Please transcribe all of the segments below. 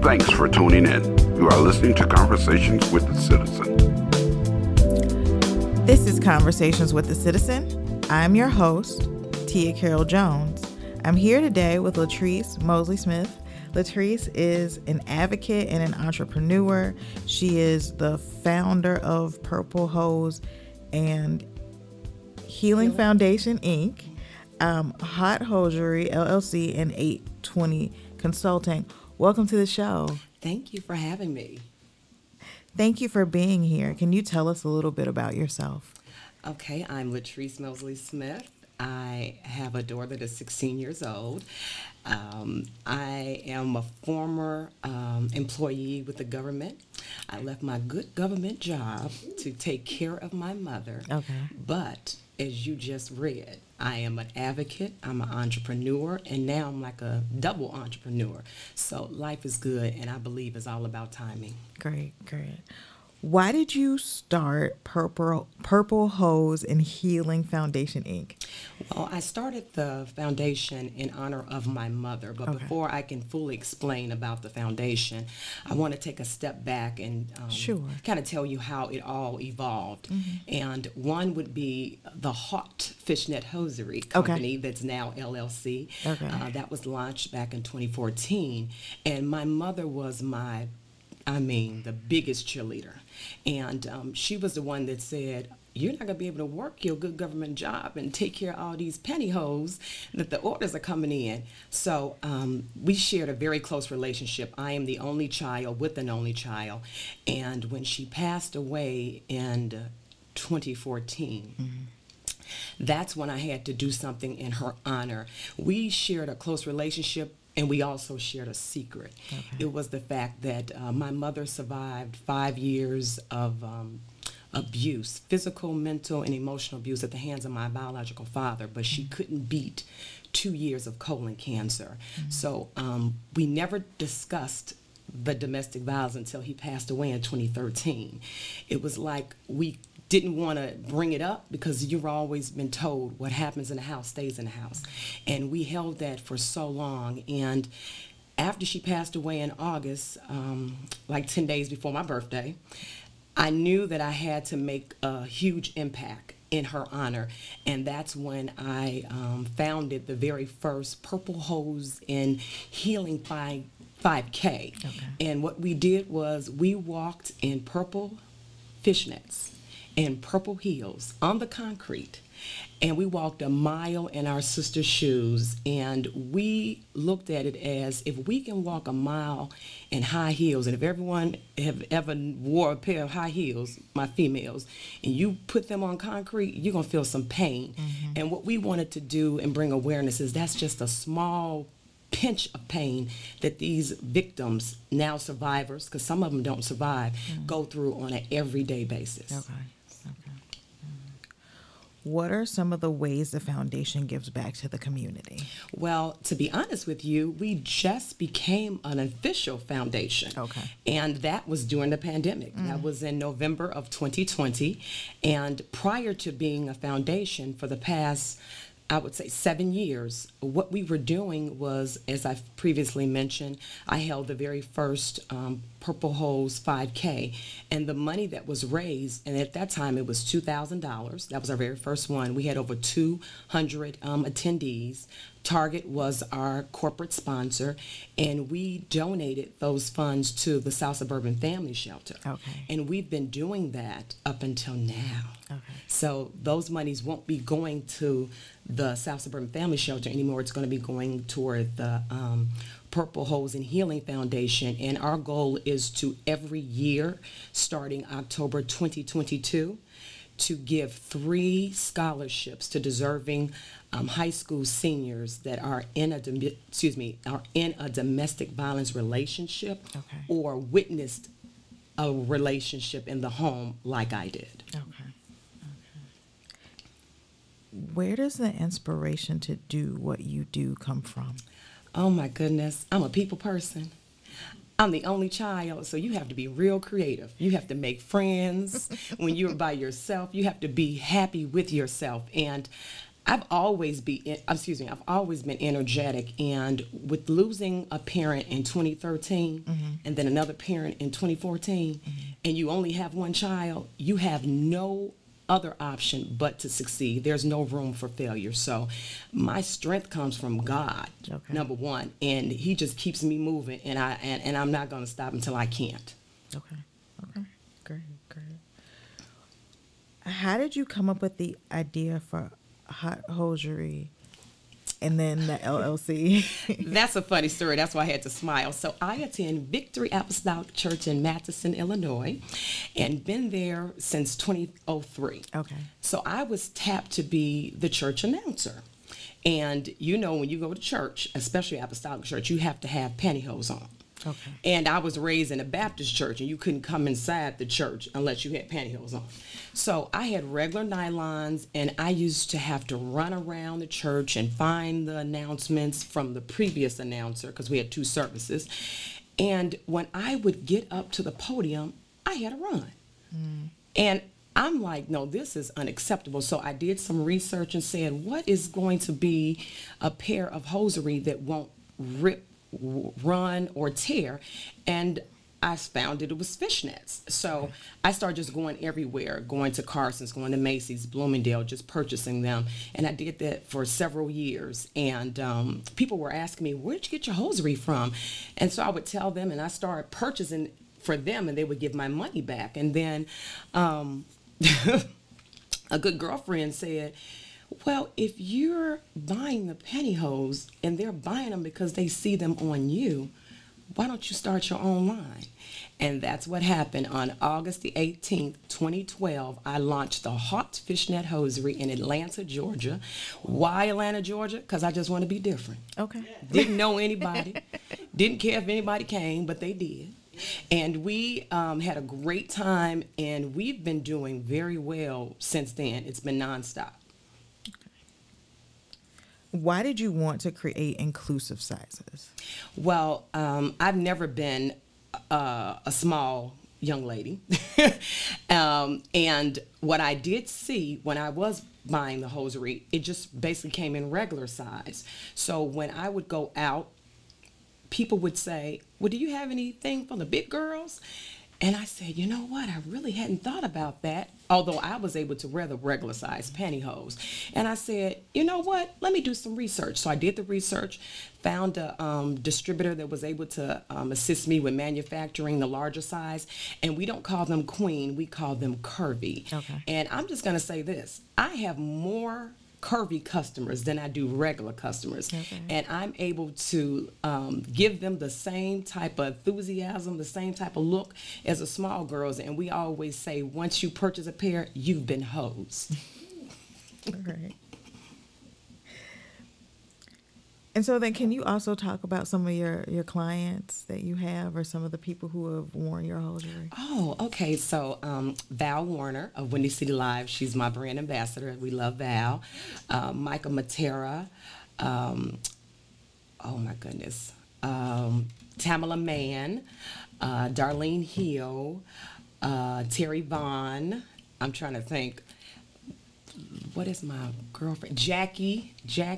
Thanks for tuning in. You are listening to Conversations with the Citizen. This is Conversations with the Citizen. I'm your host, Tia Carroll Jones. I'm here today with Latrice Mosley Smith. Latrice is an advocate and an entrepreneur. She is the founder of Purple Hose and Healing Foundation, Inc., Hot Hosiery, LLC, and 820 Consulting. Welcome to the show. Thank you for having me. Thank you for being here. Can you tell us a little bit about yourself? Okay, I'm Latrice Mosley Smith. I have a daughter that is 16 years old. I am a former employee with the government. I left my good government job to take care of my mother. Okay. But as you just read, I am an advocate, I'm an entrepreneur, and now I'm like a double entrepreneur. So life is good, and I believe it's all about timing. Great. Why did you start Purple Hose and Healing Foundation, Inc.? Well, I started the foundation in honor of my mother, but before I can fully explain about the foundation, I want to take a step back and kind of tell you how it all evolved. Mm-hmm. And one would be the Hot Fishnet Hosiery Company that's now LLC. Okay. That was launched back in 2014. And my mother was the biggest cheerleader. And she was the one that said, you're not going to be able to work your good government job and take care of all these pantyhose that the orders are coming in. So we shared a very close relationship. I am the only child with an only child. And when she passed away in 2014, that's when I had to do something in her honor. We shared a close relationship. And we also shared a secret. Okay. It was the fact that my mother survived 5 years of abuse, physical, mental, and emotional abuse at the hands of my biological father, but she couldn't beat 2 years of colon cancer. Mm-hmm. So we never discussed the domestic violence until he passed away in 2013. It was like we didn't want to bring it up because you've always been told what happens in the house stays in the house. And we held that for so long. And after she passed away in August, like 10 days before my birthday, I knew that I had to make a huge impact in her honor. And that's when I founded the very first Purple Hose and Healing 5K. Okay. And what we did was we walked in purple fishnets and purple heels on the concrete, and we walked a mile in our sister's shoes, and we looked at it as if we can walk a mile in high heels, and if everyone have ever wore a pair of high heels, my females, and you put them on concrete, you're going to feel some pain. Mm-hmm. And what we wanted to do and bring awareness is that's just a small pinch of pain that these victims, now survivors, because some of them don't survive, go through on an everyday basis. Okay. What are some of the ways the foundation gives back to the community? Well, to be honest with you, we just became an official foundation. Okay. And that was during the pandemic. That was in November of 2020. And prior to being a foundation for the past, I would say 7 years, what we were doing was, as I've previously mentioned, I held the very first Purple Hose 5K, and the money that was raised, and at that time it was $2,000. That was our very first one. We had over 200 attendees. Target was our corporate sponsor, and we donated those funds to the South Suburban Family Shelter. Okay. And we've been doing that up until now. Okay. So those monies won't be going to the South Suburban Family Shelter anymore. It's going to be going toward the Purple Hose and Healing Foundation, and our goal is to every year, starting October 2022, to give 3 scholarships to deserving high school seniors that are in a domestic violence relationship or witnessed a relationship in the home like I did. Okay. Where does the inspiration to do what you do come from? Oh my goodness, I'm a people person. I'm the only child, so you have to be real creative. You have to make friends when you're by yourself. You have to be happy with yourself. And I've always been energetic, and with losing a parent in 2013 and then another parent in 2014, and you only have one child, you have no other option but to succeed. There's no room for failure. So my strength comes from God, number one, and he just keeps me moving, and I'm not going to stop until I can't. Okay. Great. How did you come up with the idea for Hot Hosiery and then the LLC? That's a funny story. That's why I had to smile. So I attend Victory Apostolic Church in Matteson, Illinois, and been there since 2003. Okay. So I was tapped to be the church announcer. And you know, when you go to church, especially Apostolic Church, you have to have pantyhose on. Okay. And I was raised in a Baptist church, and you couldn't come inside the church unless you had pantyhose on. So I had regular nylons, and I used to have to run around the church and find the announcements from the previous announcer, because we had 2 services. And when I would get up to the podium, I had to run. And I'm like, no, this is unacceptable. So I did some research and said, what is going to be a pair of hosiery that won't rip, run, or tear? And I found it was fishnets. So I started just going everywhere, going to Carson's, going to Macy's, Bloomingdale, just purchasing them. And I did that for several years. And people were asking me, where did you get your hosiery from? And so I would tell them, and I started purchasing for them, and they would give my money back. And then a good girlfriend said, well, if you're buying the pantyhose and they're buying them because they see them on you, why don't you start your own line? And that's what happened. On August the 18th, 2012, I launched the Hot Fishnet Hosiery in Atlanta, Georgia. Why Atlanta, Georgia? Because I just want to be different. Okay. Didn't know anybody. Didn't care if anybody came, but they did. And we had a great time, and we've been doing very well since then. It's been nonstop. Why did you want to create inclusive sizes? Well, I've never been a small young lady. And what I did see when I was buying the hosiery, it just basically came in regular size. So when I would go out, people would say, well, do you have anything for the big girls? And I said, you know what? I really hadn't thought about that, although I was able to wear the regular size pantyhose. And I said, you know what? Let me do some research. So I did the research, found a distributor that was able to assist me with manufacturing the larger size. And we don't call them queen, we call them curvy. Okay. And I'm just going to say this. I have more curvy customers than I do regular customers. Okay. And I'm able to give them the same type of enthusiasm, the same type of look as the small girls. And we always say, once you purchase a pair, you've been hosed. All right. And so then can you also talk about some of your clients that you have, or some of the people who have worn your hosiery? Oh, okay. So Val Warner of Windy City Live, she's my brand ambassador. We love Val. Michael Matera. Oh, my goodness. Tamala Mann. Darlene Hill. Terry Vaughn. I'm trying to think. What is my girlfriend? Jack A.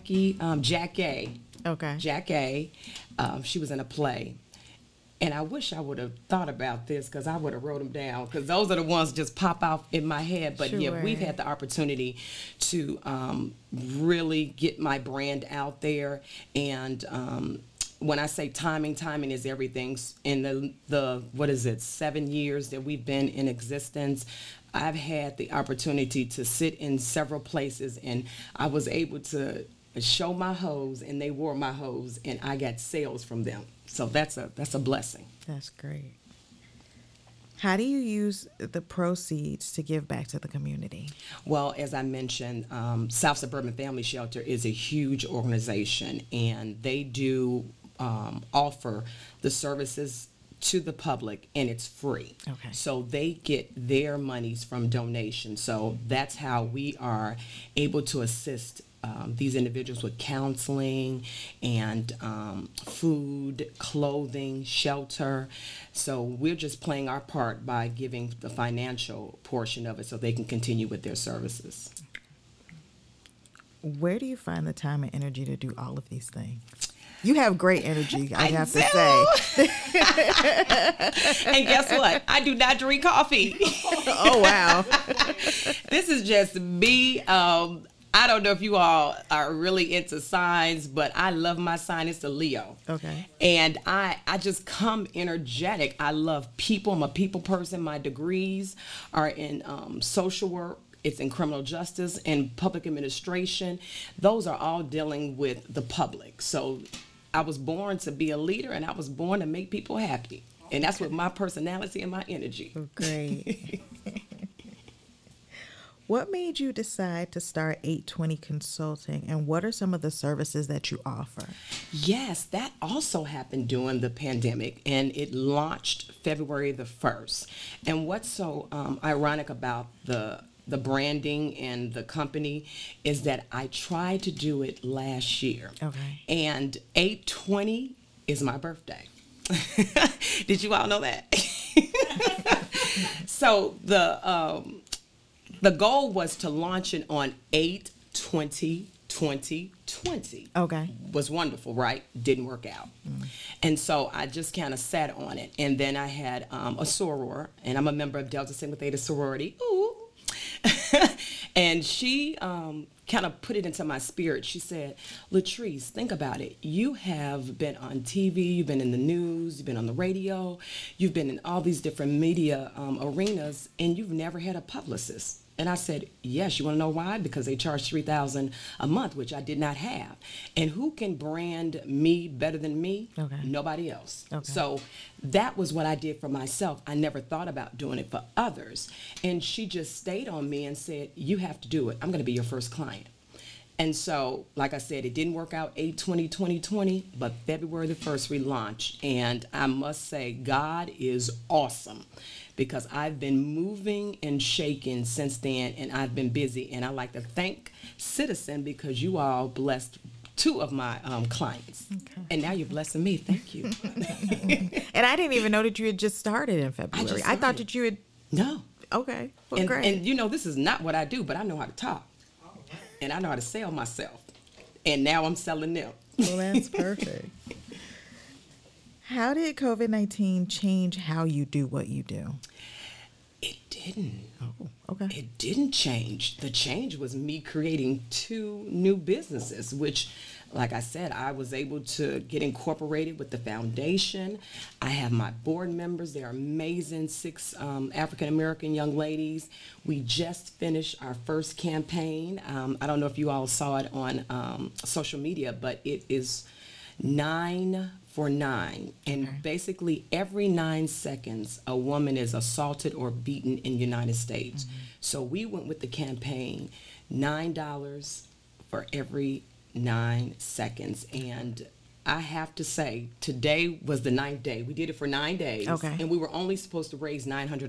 Okay. Jack A. She was in a play. And I wish I would have thought about this, because I would have wrote them down, because those are the ones that just pop out in my head. But sure. Yeah, we've had the opportunity to really get my brand out there. And when I say timing is everything. In the 7 years that we've been in existence, I've had the opportunity to sit in several places, and I was able to show my hose, and they wore my hose, and I got sales from them. So that's a blessing. That's great. How do you use the proceeds to give back to the community? Well, as I mentioned, South Suburban Family Shelter is a huge organization, and they do offer the services to the public, and it's free. Okay. So they get their monies from donations. So that's how we are able to assist these individuals with counseling and food, clothing, shelter. So we're just playing our part by giving the financial portion of it so they can continue with their services. Where do you find the time and energy to do all of these things? You have great energy, I have do. to say. And guess what? I do not drink coffee. Oh, wow. This is just me. I don't know if you all are really into signs, but I love my sign. It's a Leo. Okay. And I just come energetic. I love people. I'm a people person. My degrees are in social work. It's in criminal justice and public administration. Those are all dealing with the public. So I was born to be a leader, and I was born to make people happy. And that's with my personality and my energy. Great. What made you decide to start 820 Consulting, and what are some of the services that you offer? Yes, that also happened during the pandemic, and it launched February the 1st. And what's so ironic about the branding and the company is that I tried to do it last year. Okay. And 820 is my birthday. Did you all know that? So the goal was to launch it on 8/20/2020. Okay. Was wonderful, right? Didn't work out. And so I just kind of sat on it. And then I had a soror, and I'm a member of Delta Sigma Theta sorority. Ooh. And she kind of put it into my spirit. She said, Latrice, think about it. You have been on TV, you've been in the news, you've been on the radio, you've been in all these different media arenas, and you've never had a publicist. And I said, yes. You want to know why? Because they charge $3,000 a month, which I did not have. And who can brand me better than me? Okay. Nobody else. Okay. So that was what I did for myself. I never thought about doing it for others. And she just stayed on me and said, you have to do it. I'm going to be your first client. And so, like I said, it didn't work out 8/20/2020, but February the 1st we launched. And I must say, God is awesome, because I've been moving and shaking since then, and I've been busy. And I like to thank Citizen, because you all blessed 2 of my clients. Okay. And now you're blessing me. Thank you. And I didn't even know that you had just started in February. I thought that you had... No. Okay. Well, great. And you know, this is not what I do, but I know how to talk. And I know how to sell myself. And now I'm selling them. Well, that's perfect. How did COVID-19 change how you do what you do? It didn't. Oh, okay. It didn't change. The change was me creating 2 new businesses, which, like I said, I was able to get incorporated with the foundation. I have my board members. They're amazing, 6 African-American young ladies. We just finished our first campaign. I don't know if you all saw it on social media, but it is 9 for 9. And basically every 9 seconds, a woman is assaulted or beaten in the United States. Mm-hmm. So we went with the campaign, $9 for every 9 seconds. And I have to say, today was the 9th day. We did it for 9 days. Okay. And we were only supposed to raise $900.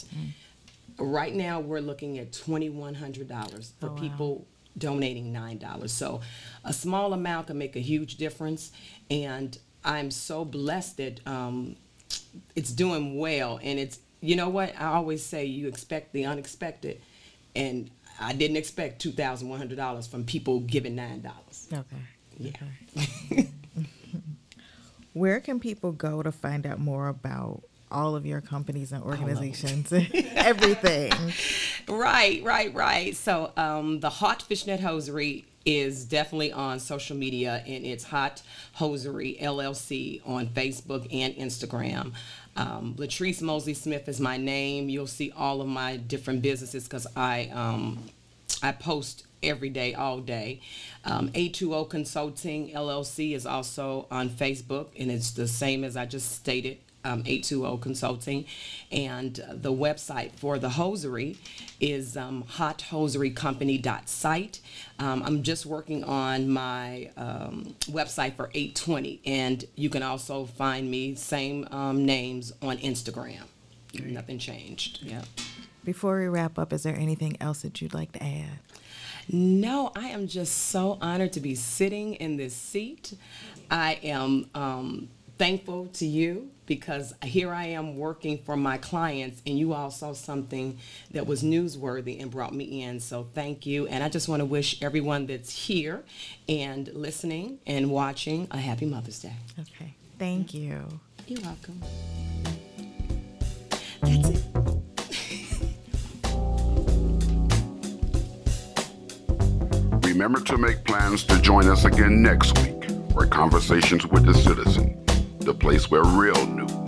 Right now, we're looking at $2,100 for people donating $9. So a small amount can make a huge difference. And I'm so blessed that it's doing well. And it's, you know what? I always say you expect the unexpected. And I didn't expect $2,100 from people giving $9. Okay. Yeah. Okay. Where can people go to find out more about all of your companies and organizations, everything? Right. So the Hot Fishnet Hosiery is definitely on social media, and it's Hot Hosiery LLC on Facebook and Instagram. Latrice Mosley Smith is my name. You'll see all of my different businesses because I post every day, all day. 820 Consulting LLC is also on Facebook, and it's the same as I just stated. 820 Consulting, and the website for the hosiery is hothosierycompany.site. I'm just working on my website for 820, and you can also find me, same names, on Instagram. Nothing changed. Yeah. Before we wrap up, is there anything else that you'd like to add? No, I am just so honored to be sitting in this seat. I am thankful to you because here I am working for my clients, and you all saw something that was newsworthy and brought me in. So thank you. And I just want to wish everyone that's here and listening and watching a happy Mother's Day. Okay. Thank you. You're welcome. That's it. Remember to make plans to join us again next week for Conversations with the Citizen, the place where real news